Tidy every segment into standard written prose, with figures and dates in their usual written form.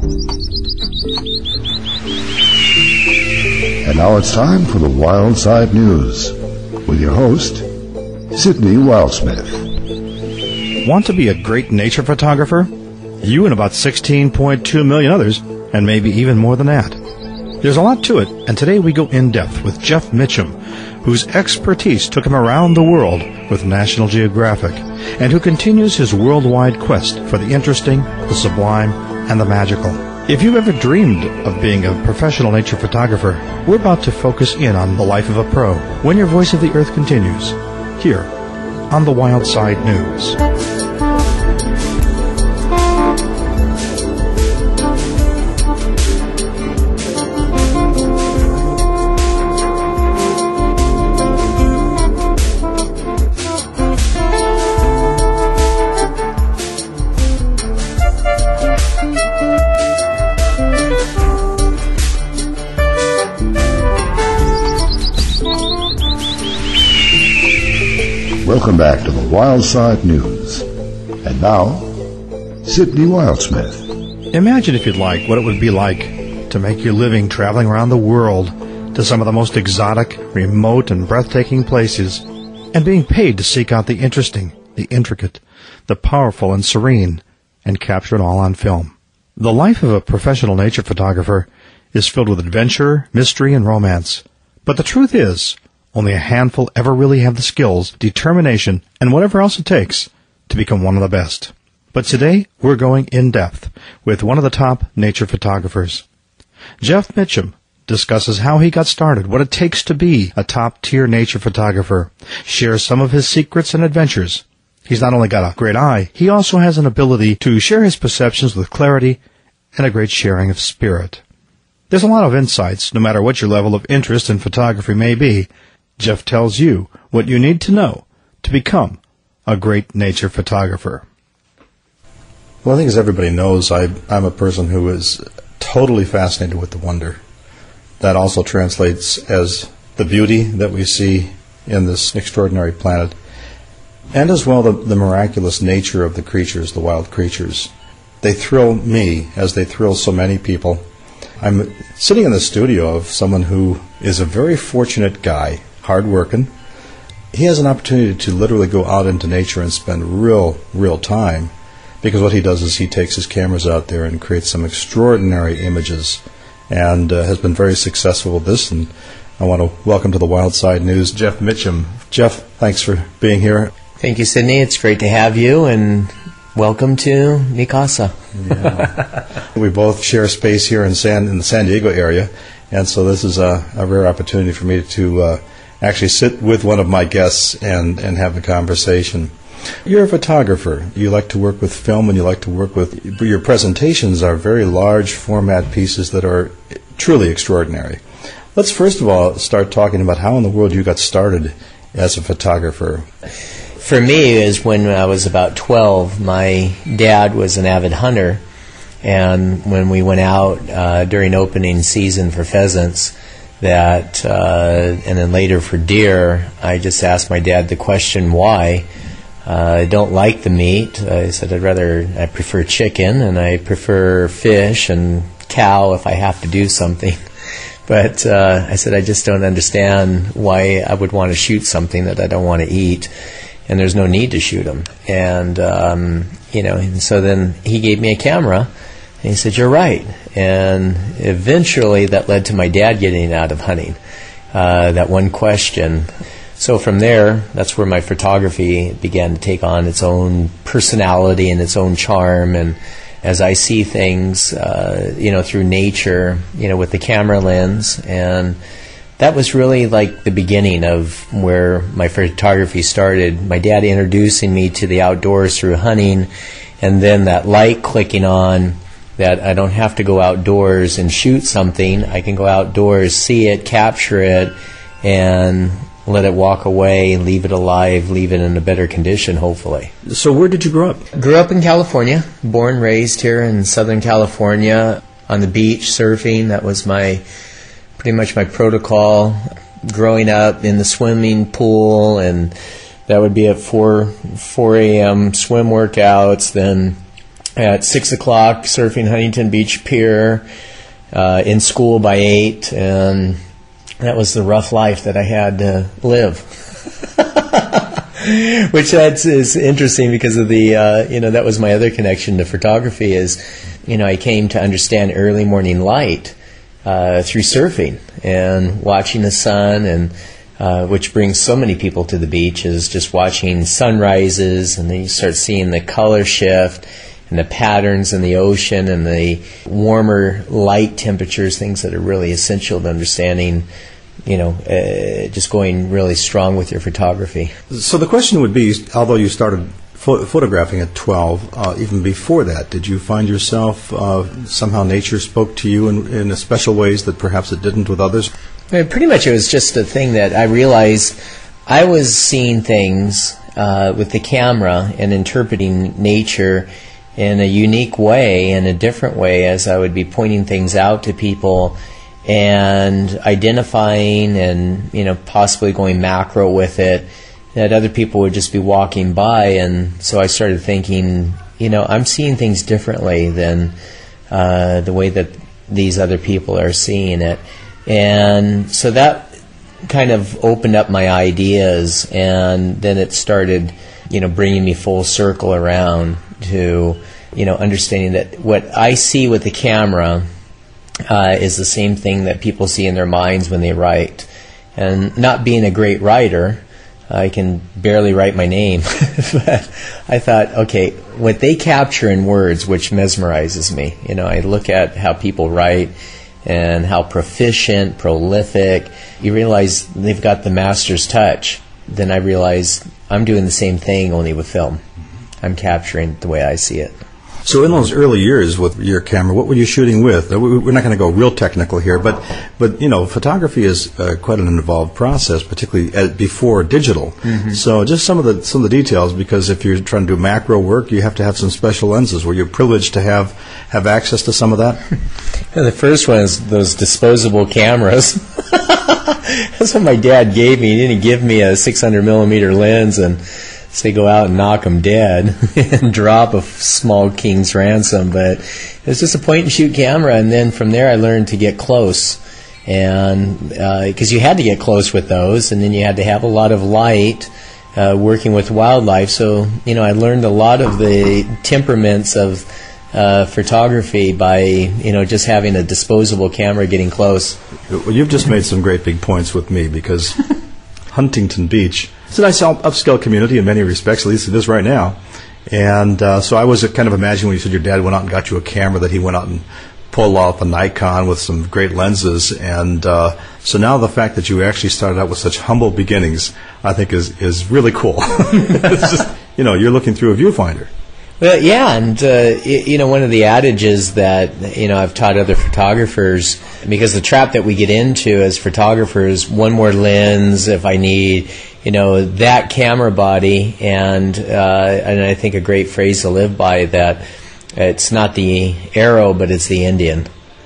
And now it's time for the Wild Side News with your host, Sidney Wildsmith. Want to be a great nature photographer? You and about 16.2 million others, and maybe even more than that. There's a lot to it, and today we go in depth with Jeff Mitchum, whose expertise took him around the world with National Geographic, and who continues his worldwide quest for the interesting, the sublime, and the magical. If you've ever dreamed of being a professional nature photographer, we're about to focus in on the life of a pro when your Voice of the Earth continues, here on the Wild Side News. Welcome back to the Wild Side News. And now, Sidney Wildsmith. Imagine, if you'd like, what it would be like to make your living traveling around the world to some of the most exotic, remote, and breathtaking places, and being paid to seek out the interesting, the intricate, the powerful, and serene, and capture it all on film. The life of a professional nature photographer is filled with adventure, mystery, and romance. But the truth is, only a handful ever really have the skills, determination, and whatever else it takes to become one of the best. But today, we're going in depth with one of the top nature photographers. Jeff Mitchum discusses how he got started, what it takes to be a top-tier nature photographer, shares some of his secrets and adventures. He's not only got a great eye, he also has an ability to share his perceptions with clarity and a great sharing of spirit. There's a lot of insights, no matter what your level of interest in photography may be. Jeff tells you what you need to know to become a great nature photographer. Well, I think as everybody knows, I'm a person who is totally fascinated with the wonder. That also translates as the beauty that we see in this extraordinary planet, and as well the miraculous nature of the creatures, the wild creatures. They thrill me as they thrill so many people. I'm sitting in the studio of someone who is a very fortunate guy, hard-working. He has an opportunity to literally go out into nature and spend real time, because what he does is he takes his cameras out there and creates some extraordinary images, and has been very successful with this. And I want to welcome to the Wild Side News, Jeff Mitchum. Jeff, thanks for being here. Thank you, Sidney. It's great to have you, and welcome to Mi Casa. Yeah. We both share space here in the San Diego area, and so this is a rare opportunity for me to actually sit with one of my guests and have a conversation. You're a photographer. You like to work with film, and you like to work with... Your presentations are very large format pieces that are truly extraordinary. Let's first of all start talking about how in the world you got started as a photographer. For me, is when I was about 12, my dad was an avid hunter, and when we went out during opening season for pheasants, and then later for deer, I just asked my dad the question why. I don't like the meat. I said I prefer chicken, and I prefer fish and cow if I have to do something. But I said I just don't understand why I would want to shoot something that I don't want to eat, and there's no need to shoot them. And and so then he gave me a camera. And he said, "You're right." And eventually that led to my dad getting out of hunting, that one question. So from there, that's where my photography began to take on its own personality and its own charm. And as I see things, through nature, with the camera lens, and that was really like the beginning of where my photography started. My dad introducing me to the outdoors through hunting, and then that light clicking on, that I don't have to go outdoors and shoot something. I can go outdoors, see it, capture it, and let it walk away, leave it alive, leave it in a better condition, hopefully. So where did you grow up? Grew up in California, born, raised here in Southern California, on the beach, surfing. That was pretty much my protocol. Growing up in the swimming pool, and that would be at 4 a.m. swim workouts, then at 6 o'clock, surfing Huntington Beach Pier, in school by 8, and that was the rough life that I had to live. Which is interesting because of the, that was my other connection to photography is, I came to understand early morning light through surfing and watching the sun, and which brings so many people to the beach, is just watching sunrises, and then you start seeing the color shift and the patterns in the ocean and the warmer light temperatures, things that are really essential to understanding, just going really strong with your photography. So the question would be, although you started photographing at 12, even before that, did you find yourself, somehow nature spoke to you in special ways that perhaps it didn't with others? Pretty much it was just a thing that I realized I was seeing things with the camera and interpreting nature in a unique way, in a different way, as I would be pointing things out to people and identifying and, possibly going macro with it, that other people would just be walking by. And so I started thinking, I'm seeing things differently than the way that these other people are seeing it. And so that kind of opened up my ideas, and then it started, bringing me full circle around to, understanding that what I see with the camera is the same thing that people see in their minds when they write. And not being a great writer, I can barely write my name, but I thought, okay, what they capture in words, which mesmerizes me. I look at how people write and how proficient, prolific. You realize they've got the master's touch. Then I realize I'm doing the same thing, only with film. I'm capturing it the way I see it. So in those early years with your camera, what were you shooting with? We're not going to go real technical here, but photography is quite an involved process, particularly before digital. Mm-hmm. So just some of the details, because if you're trying to do macro work, you have to have some special lenses. Were you privileged to have access to some of that? The first one is those disposable cameras. That's what my dad gave me. He didn't give me a 600 millimeter lens and say go out and knock them dead and drop a small king's ransom, but it was just a point-and-shoot camera, and then from there I learned to get close, and because you had to get close with those, and then you had to have a lot of light working with wildlife, so I learned a lot of the temperaments of photography by just having a disposable camera, getting close. Well, you've just made some great big points with me, because Huntington Beach, it's a nice upscale community in many respects, at least it is right now. And so I was kind of imagining when you said your dad went out and got you a camera, that he went out and pulled off a Nikon with some great lenses. And so now the fact that you actually started out with such humble beginnings, I think is really cool. It's just, you're looking through a viewfinder. Well, yeah, and one of the adages that I've taught other photographers, because the trap that we get into as photographers, one more lens if I need, that camera body, and I think a great phrase to live by, that it's not the arrow but it's the Indian.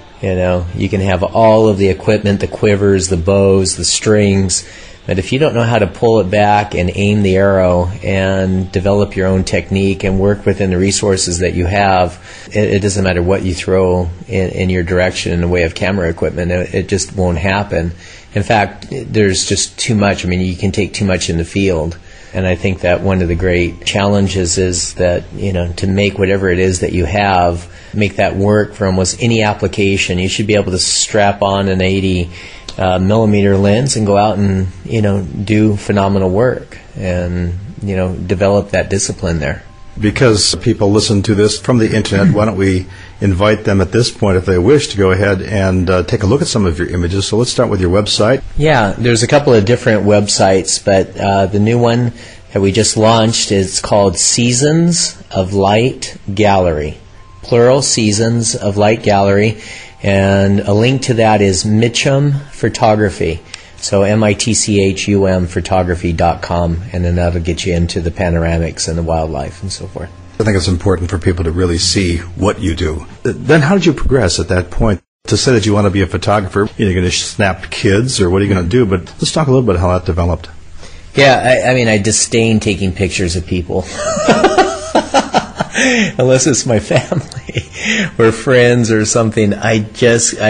You can have all of the equipment, the quivers, the bows, the strings, but if you don't know how to pull it back and aim the arrow and develop your own technique and work within the resources that you have, it doesn't matter what you throw in your direction in the way of camera equipment, it just won't happen. In fact, there's just too much. You can take too much in the field. And I think that one of the great challenges is that, to make whatever it is that you have, make that work for almost any application. You should be able to strap on an 80 millimeter lens and go out and do phenomenal work and develop that discipline there. Because people listen to this from the internet, why don't we invite them at this point, if they wish, to go ahead and take a look at some of your images. So let's start with your website. Yeah, there's a couple of different websites, but the new one that we just launched is called Seasons of Light Gallery, plural, Seasons of Light Gallery. And a link to that is Mitchum Photography. So MITCHUM photography.com, and then that'll get you into the panoramics and the wildlife and so forth. I think it's important for people to really see what you do. Then how did you progress at that point? To say that you want to be a photographer, you're going to snap kids, or what are you going to do? But let's talk a little bit how that developed. Yeah, I disdain taking pictures of people. unless it's my family or friends or something. That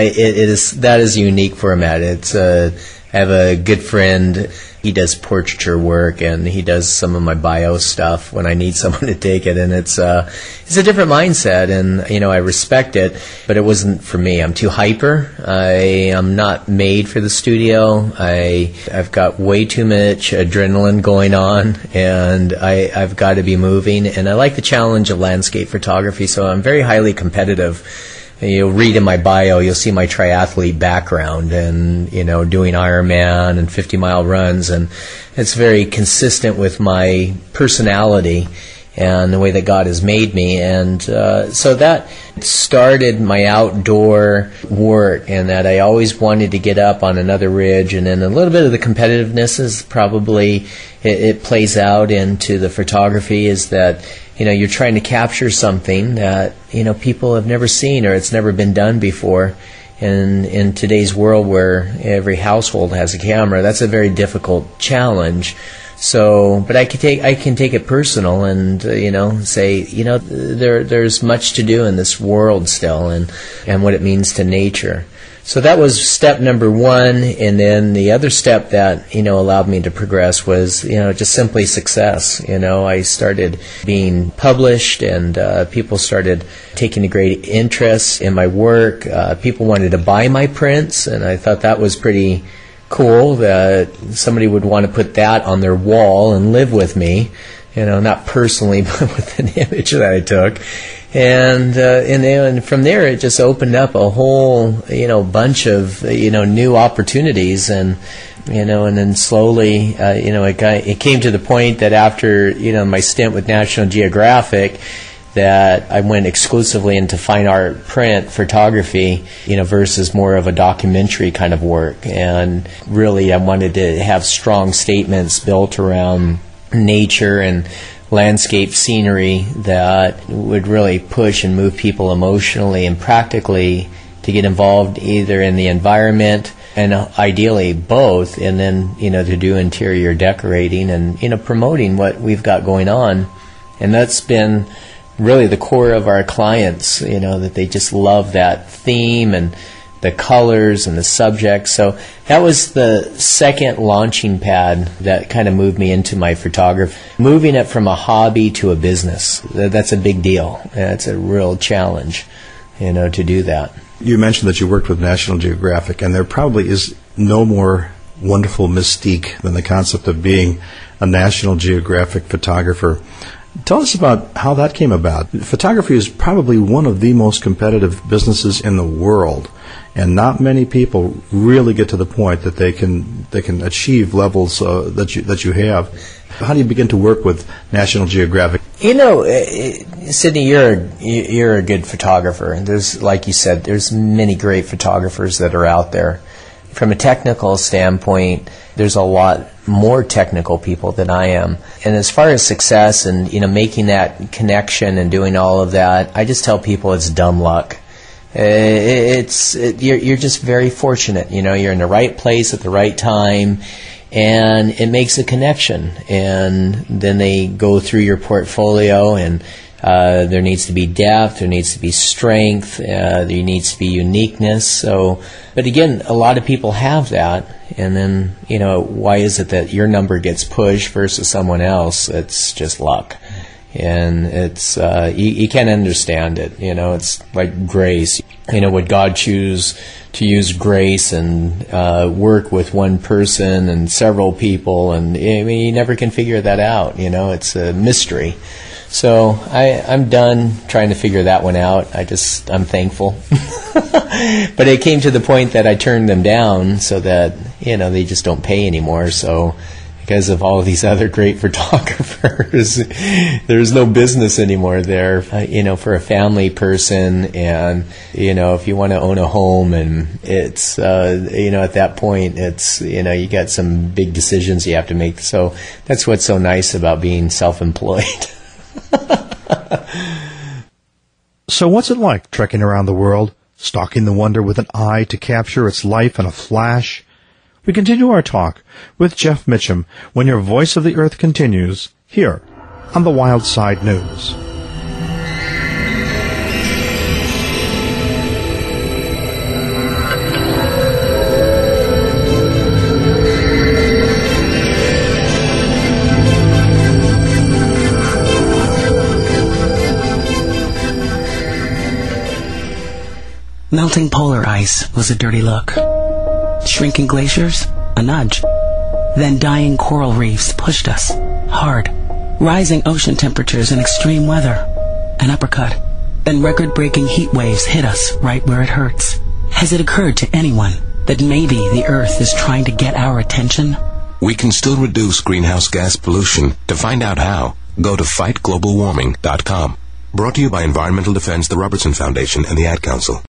is unique for Matt. I have a good friend. He does portraiture work, and he does some of my bio stuff when I need someone to take it. And it's a different mindset, and I respect it, but it wasn't for me. I'm too hyper. I am not made for the studio. I've got way too much adrenaline going on, and I've got to be moving. And I like the challenge of landscape photography, so I'm very highly competitive. You'll read in my bio, you'll see my triathlete background and, doing Ironman and 50-mile runs. And it's very consistent with my personality and the way that God has made me. And so that started my outdoor work, and that I always wanted to get up on another ridge. And then a little bit of the competitiveness is probably, it plays out into the photography, is that you're trying to capture something that people have never seen, or it's never been done before. And in today's world where every household has a camera, that's a very difficult challenge. So, but I can take it personal and say there's much to do in this world still, and what it means to nature. So that was step number one, and then the other step that allowed me to progress was just simply success. I started being published, and people started taking a great interest in my work. People wanted to buy my prints, and I thought that was pretty cool that somebody would want to put that on their wall and live with me. Not personally, but with an image that I took. And from there, it just opened up a whole, bunch of, new opportunities. And then slowly, it came to the point that after, my stint with National Geographic, that I went exclusively into fine art print photography, versus more of a documentary kind of work. And really, I wanted to have strong statements built around nature and landscape scenery that would really push and move people emotionally and practically to get involved either in the environment, and ideally both, and then to do interior decorating and promoting what we've got going on. And that's been really the core of our clients, that they just love that theme and the colors and the subject. So that was the second launching pad that kind of moved me into my photography. Moving it from a hobby to a business, that's a big deal. It's a real challenge, to do that. You mentioned that you worked with National Geographic, and there probably is no more wonderful mystique than the concept of being a National Geographic photographer. Tell us about how that came about. Photography is probably one of the most competitive businesses in the world, and not many people really get to the point that they can achieve levels that you have. How do you begin to work with National Geographic? Sidney, you're a good photographer. There's, like you said, there's many great photographers that are out there. From a technical standpoint, there's a lot more technical people than I am. And as far as success and making that connection and doing all of that, I just tell people it's dumb luck. You're just very fortunate. You're in the right place at the right time, and it makes a connection. And then they go through your portfolio, and there needs to be depth, there needs to be strength, there needs to be uniqueness. But again, a lot of people have that, and then why is it that your number gets pushed versus someone else? It's just luck, and it's you can't understand it. It's like grace. Would God choose to use grace and work with one person and several people? And you never can figure that out. It's a mystery. So I'm done trying to figure that one out. I'm thankful. But it came to the point that I turned them down so that, they just don't pay anymore. So because of all of these other great photographers, there's no business anymore there, for a family person. And, if you want to own a home, and it's, at that point, it's, you got some big decisions you have to make. So that's what's so nice about being self-employed. So what's it like trekking around the world, stalking the wonder with an eye to capture its life in a flash? We continue our talk with Jeff Mitchum when your Voice of the Earth continues here on the Wild Side News. Melting polar ice was a dirty look. Shrinking glaciers, a nudge. Then dying coral reefs pushed us, hard. Rising ocean temperatures and extreme weather, an uppercut. Then record-breaking heat waves hit us right where it hurts. Has it occurred to anyone that maybe the Earth is trying to get our attention? We can still reduce greenhouse gas pollution. To find out how, go to fightglobalwarming.com. Brought to you by Environmental Defense, the Robertson Foundation, and the Ad Council.